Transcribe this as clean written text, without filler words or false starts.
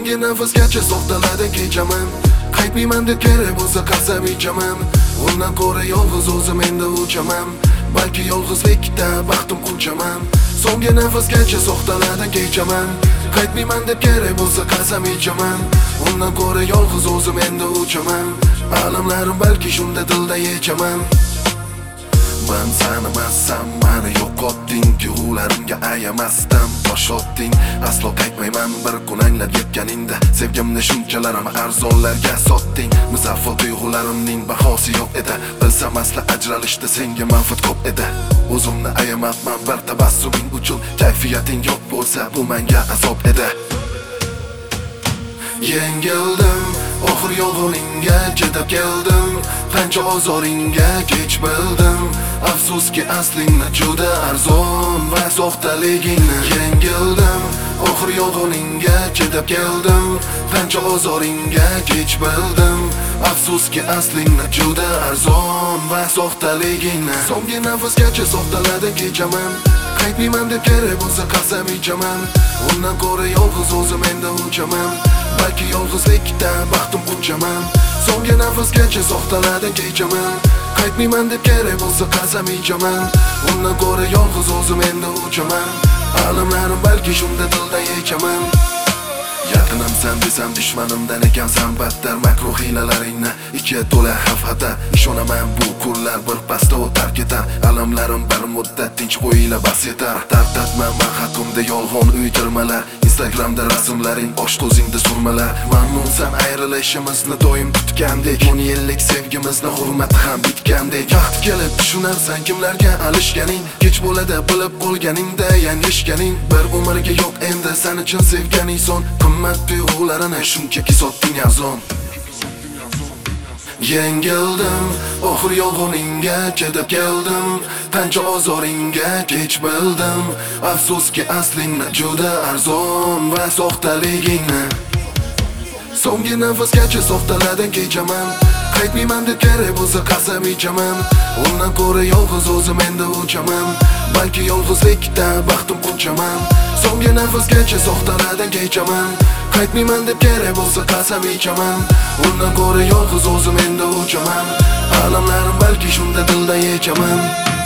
So'nggi nafasgacha soxtalardan kechaman. Qaytmayman deb kerak bo'lsa qasam ichaman. Undan ko'ra yolg'iz o'zim endi uchaman. Balki yolg'izlikda baxtim quchaman. So'nggi nafasgacha soxtalardan kechaman. Qaytmayman deb kerak bo'lsa qasam ichaman. Undan ko'ra yolg'iz o'zim endi uchaman. Alamlarim balki shunda dilda yechaman. Men sanamasam meni yo'qotding, tuyg'ularimga ayamasdan tosh otding. Aslo qaytmayman bir kun anglab yetganingda, sevgimni shunchalarim arzonlarga sotding. Musaffo tuyg'ularimning bahosi yo'q edi, bilsam asla ajralishda senga manfaat ko'p edi. O'zimni ayamayapman bir tabassuming uchun, kayfiyating yo'q bo'lsa bu menga azob edi. Yengildim, oxir yolg'oningga chidab keldim. Qancha ozoringga kech bildim. Afsuski aslingni juda arzon va soxtaligingni. Yengildim, oxir yolg'oningga chidab keldim. Qancha ozoringga kech bildim. Afsuski aslingni juda arzon va soxtaligingni. So'nggi nafasgacha soxtalardan kechaman. Qaytmayman deb kerak bo'lsa qasam ichaman. Undan ko'ra yolg'iz o'zim endi uchaman. Balki yolg'izlikda baxtim quchaman. So'nggi nafasgacha soxtalardan kechaman. Qaytmayman deb kerak bo'lsa qasam ichaman. Undan ko'ra yolg'iz o'zim endi uchaman. Alamlarim balki shunda dilda yechaman. Yaqinimsan desam dushmanimdan ekansan battar. Makruh hiylalaringni ichiga to'la xavf-xatar. Ishonaman bu kunlar bir pasda o'tar ketar. Alamlarim bir muddat tinch qo'yila bas yetar. Tartatman men haqimda yolg'on uydirmalar. Instagramda rasmlaring osh ko'zingda surmalar. Mamnunsan ayrilishimizni doim kutgandek. 10 yillik sevgimizni hurmati ham bitgandek. Vaqt kelib tushunarsan kimlarga alishganing. Kech bo'ladi bilib qolganingda yanglishganing. Bir umrga yo'q endi sen uchun sevganing son. Qimmat tuyg'ularini shunchaki sotding arzon. Yengildim, oxir yolg'oningga chidab keldim. Qancha ozoringga kech bildim. Afsuski aslingni juda arzon va soxtaligingni. So'nggi nafasgacha soxtalardan kechaman. Qaytmayman deb kerak bo'lsa qasam ichaman. Undan ko'ra yolg'iz o'zim endi uchaman. Balki yolg'izlikda baxtim quchaman. So'nggi nafasgacha soxtalardan kechaman. Qaytmayman deb kerak bo'lsa qasam ichaman. Undan ko'ra yolg'iz o'zim endi uchaman. Alamlarim balki shunda dilda yechaman.